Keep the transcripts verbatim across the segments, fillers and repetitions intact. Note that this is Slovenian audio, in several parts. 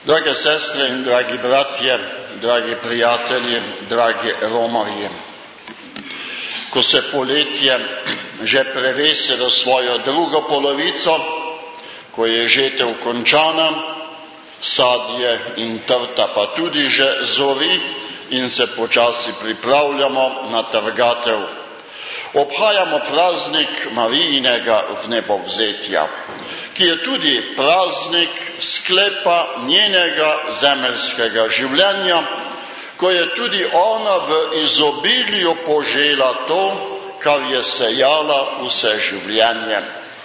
Drage sestre in dragi bratje, dragi prijatelji, dragi romarji, ko se poletje že prevesi v svojo drugo polovico, ko je žetev končana, sadje in trta pa tudi že zori in se počasi pripravljamo na trgatev, obhajamo praznik Marijinega vnebovzetja, ki je tudi praznik sklepa njenega zemeljskega življenja, ko je tudi ona v izobilju požela to, kar je sejala vse življenje.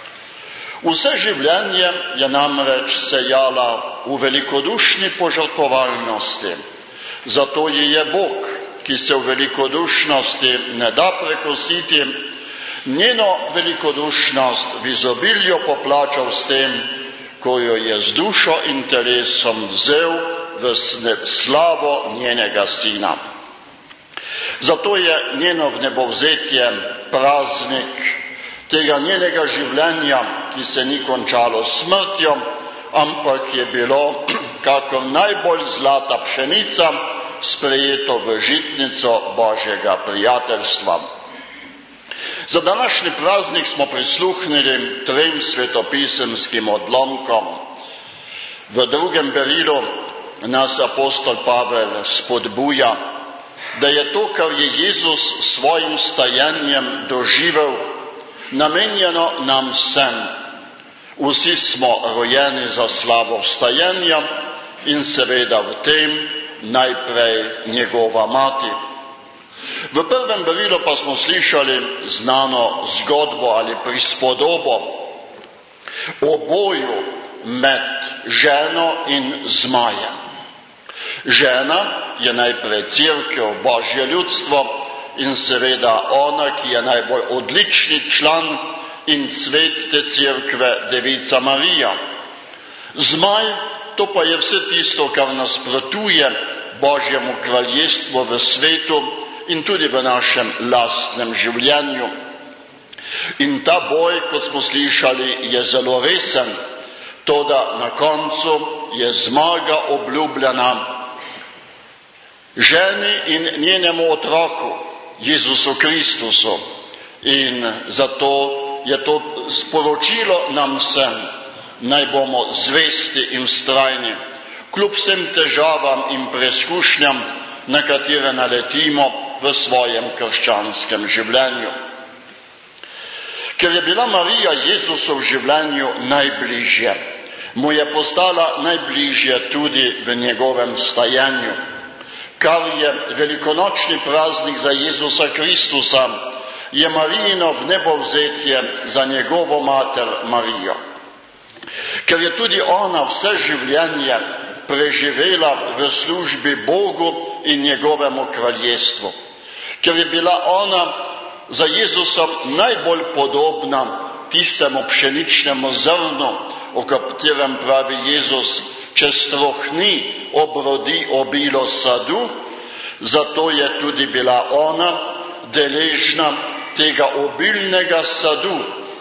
Vse življenje je namreč sejala v velikodušni požrtvovalnosti, zato ji je Bog, ki se v velikodušnosti ne da prekositi, njeno velikodušnost v izobilju poplačal s tem, ko jo je z dušo in telesom vzel v slavo njenega sina. Zato je njeno vnebovzetje praznik tega njenega življenja, ki se ni končalo s smrtjo, ampak je bilo kakor najbolj zlata pšenica sprejeto v žitnico Božjega prijateljstva. Za današnji praznik smo prisluhnili trem svetopisemskim odlomkom. V drugem berilu nas apostol Pavel spodbuja, da je to, kar je Jezus s svojim stajenjem doživel, namenjeno nam vsem. Vsi smo rojeni za slavo vstajenja in seveda v tem najprej njegova mati. V prvem berilu pa smo slišali znano zgodbo ali prispodobo o boju med ženo in zmajem. Žena je najprej cerkev, Božje ljudstvo in seveda ona, ki je najbolj odlični član in svet te cerkve, Devica Marija. Zmaj, to pa je vse tisto, kar nasprotuje Božjemu kraljestvu v svetu in tudi v našem lastnem življenju. In ta boj, kot smo slišali, je zelo resen, toda na koncu je zmaga obljubljena ženi in njenemu otroku, Jezusu Kristusu. In zato je to sporočilo nam vsem, naj bomo zvesti in vztrajni, kljub vsem težavam in preizkušnjam, na katere naletimo v svojem krščanskem življenju. Ker je bila Marija Jezusu v življenju najbližje, mu je postala najbližje tudi v njegovem vstajenju, kar je velikonočni praznik za Jezusa Kristusa, je Marijino vnebovzetje za njegovo mater Marijo. Ker je tudi ona vse življenje preživela v službi Bogu in njegovemu kraljestvu. Ker je bila ona za Jezusom najbolj podobna tistemu pšeničnemu zrnu, o katerem pravi Jezus, če strohni, obrodi obilo sadu, zato je tudi bila ona deležna tega obilnega sadu.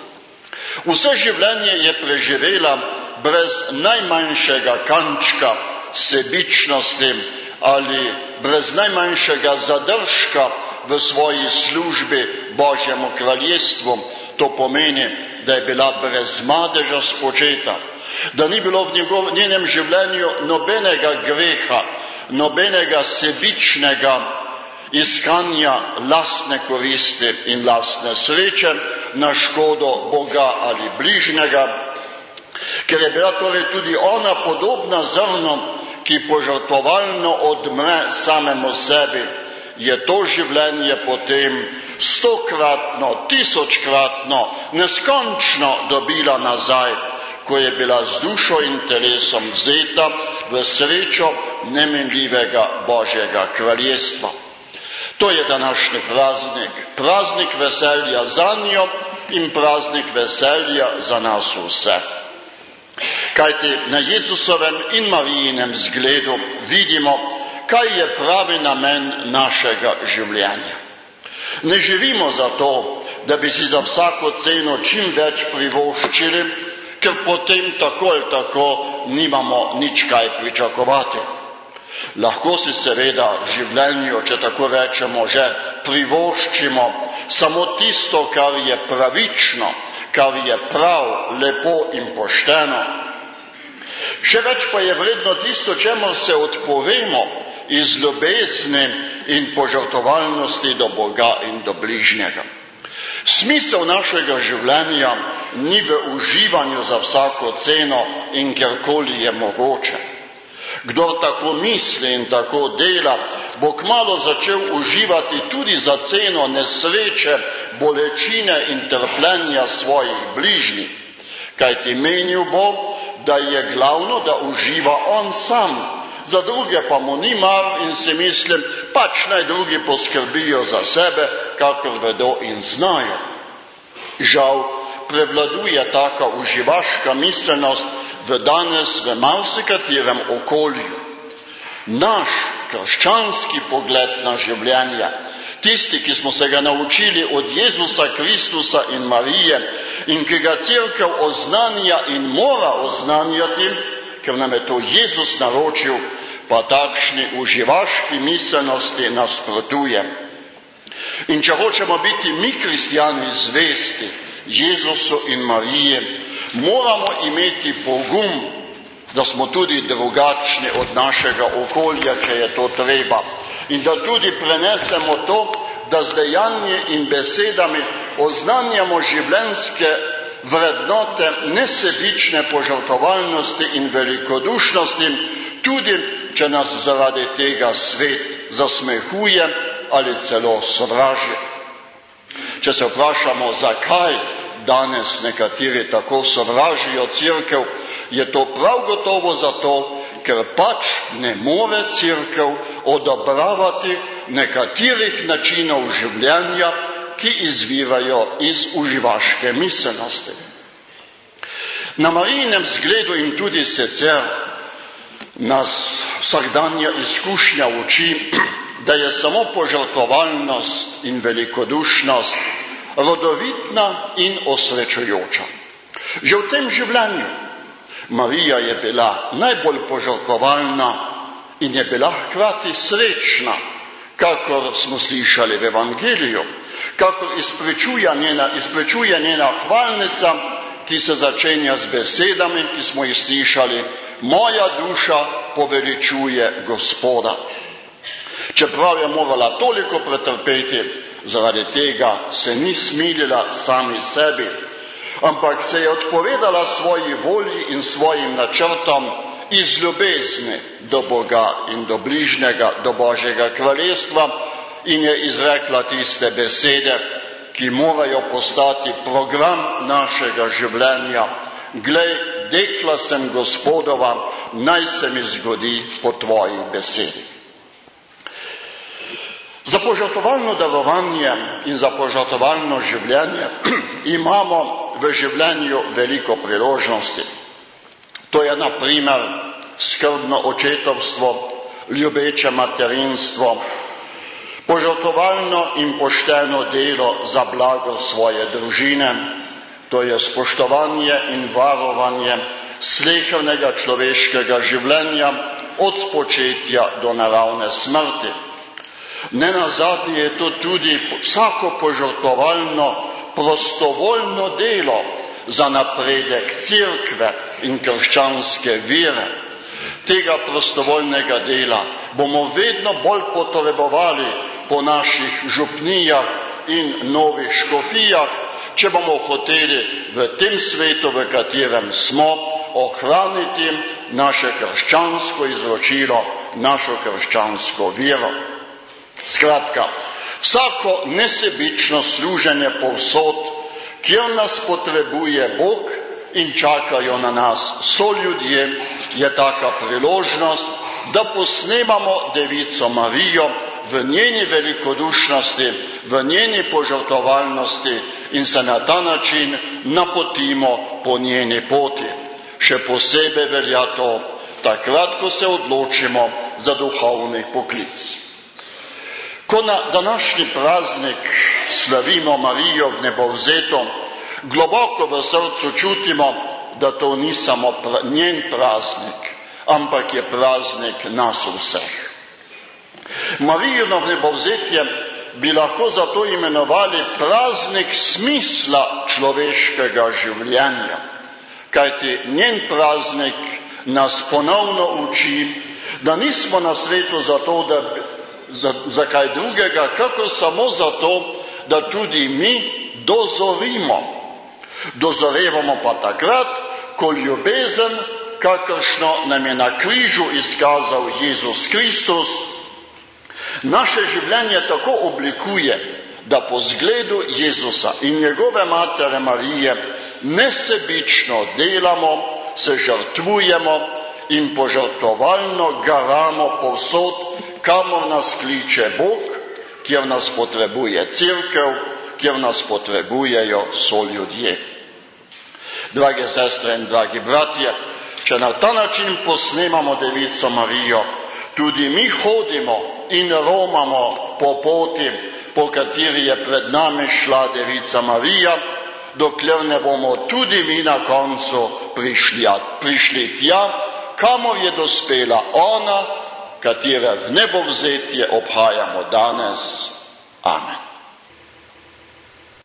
Vse življenje je preživela brez najmanjšega kančka sebičnosti ali brez najmanjšega zadržka v svoji službi Božjemu kraljestvu. To pomeni, da je bila brez madeža spočeta, da ni bilo v njegov, njenem življenju nobenega greha, nobenega sebičnega iskanja lastne koristi in lastne sreče na škodo Boga ali bližnjega. Ker je bila torej tudi ona podobna zrnu, ki požrtvovalno odmre samemu sebi, je to življenje potem stokratno, tisočkratno, neskončno dobila nazaj, ko je bila z dušo in telesom vzeta v srečo nemenljivega Božjega kraljestva. To je današnji praznik, praznik veselja za njo in praznik veselja za nas vse. Kajti na Jezusovem in Marijinem zgledu vidimo, kaj je pravi namen našega življenja. Ne živimo zato, da bi si za vsako ceno čim več privoščili, ker potem tako ali tako nimamo nič kaj pričakovati. Lahko si seveda v življenju, če tako rečemo, že privoščimo samo tisto, kar je pravično, kar je prav, lepo in pošteno. Še več pa je vredno tisto, čemu se odpovemo iz ljubezni in požrtvovalnosti do Boga in do bližnjega. Smisel našega življenja ni v uživanju za vsako ceno in kjerkoli je mogoče. Kdor tako misli in tako dela, bo kmalu začel uživati tudi za ceno nesreče, bolečine in trpljenja svojih bližnjih, kajti menil bo, da je glavno, da uživa on sam, za druge pa mu ni mar in si mislim, pač naj drugi poskrbijo za sebe, kakor vedo in znajo. Žal prevladuje taka uživaška miselnost v danes v marsikaterem okolju. Naš krščanski pogled na življenje, tisti, ki smo se ga naučili od Jezusa Kristusa in Marije in ki ga Cerkev oznanja in mora oznanjati, ker nam je to Jezus naročil, pa takšni uživaški miselnosti nasprotuje. In če hočemo biti mi kristjani zvesti Jezusu in Mariji, moramo imeti pogum, da smo tudi drugačni od našega okolja, če je to treba. In da tudi prenesemo to, da z dejanji in besedami oznanjamo življenjske vrednote nesebične požrtvovalnosti in velikodušnosti, tudi če nas zaradi tega svet zasmehuje ali celo sovraži. Če se vprašamo, zakaj danes nekateri tako sovražijo Cerkev, je to prav gotovo zato, ker pač ne more Cerkev odobravati nekaterih načinov življenja, ki izvirajo iz uživaške miselnosti. Na Marijinem zgledu in tudi sicer nas vsakdanja izkušnja uči, da je samo požrtvovalnost in velikodušnost rodovitna in osrečujoča. Že v tem življenju Marija je bila najbolj požrtvovalna in je bila hkrati srečna, kakor smo slišali v Evangeliju, kakor izprečuje njena, izprečuje njena hvalnica, ki se začenja z besedami, ki smo jih slišali: moja duša poveličuje Gospoda. Čeprav je morala toliko pretrpeti, zaradi tega se ni smilila sami sebi, ampak se je odpovedala svoji volji in svojim načrtom iz ljubezni do Boga in do bližnjega, do Božjega kraljestva, in je izrekla tiste besede, ki morajo postati program našega življenja. Glej, dekla sem Gospodova, naj se mi zgodi po tvoji besedi. Za požrtvovalno delovanje in za požrtvovalno življenje imamo v življenju veliko priložnosti. To je na primer skrbno očetovstvo, ljubeče materinstvo, požrtvovalno in pošteno delo za blago svoje družine, to je spoštovanje in varovanje slehernega človeškega življenja od spočetja do naravne smrti. Nenazadnje je to tudi vsako požrtvovalno, prostovoljno delo za napredek Cerkve in krščanske vere. Tega prostovoljnega dela bomo vedno bolj potrebovali po naših župnijah in novih škofijah, če bomo hoteli v tem svetu, v katerem smo, ohraniti naše krščansko izročilo, našo krščansko vero. Skratka, vsako nesebično služenje povsod, kjer nas potrebuje Bog in čakajo na nas soljudje, je taka priložnost, da posnemamo devico Marijo v njeni velikodušnosti, v njeni požrtvovalnosti in se na ta način napotimo po njeni poti. Še posebej velja to takrat, ko se odločimo za duhovni poklic. Ko na današnji praznik slavimo Marijo v nebovzeto, globoko v srcu čutimo, da to ni samo njen praznik, ampak je praznik nas vseh. Marijino vnebovzetje bi lahko zato imenovali praznik smisla človeškega življenja, kajti njen praznik nas ponovno uči, da nismo na svetu zato, da, za, za kaj drugega, kakor samo zato, da tudi mi dozorimo. Dozorevamo pa takrat, ko ljubezen, kakršno nam je na križu izkazal Jezus Kristus, naše življenje tako oblikuje, da po zgledu Jezusa in njegove matere Marije nesebično delamo, se žrtvujemo in požrtvovalno garamo povsod, kamor nas kliče Bog, kjer nas potrebuje Cerkev, kjer nas potrebujejo soljudje. Drage sestre in dragi bratje, če na ta način posnemamo Devico Marijo, tudi mi hodimo in romamo po poti, po kateri je pred nami šla Devica Marija, dokler ne bomo tudi mi na koncu prišli, prišli tja, kamor je dospela ona, katere vnebovzetje obhajamo danes. Amen.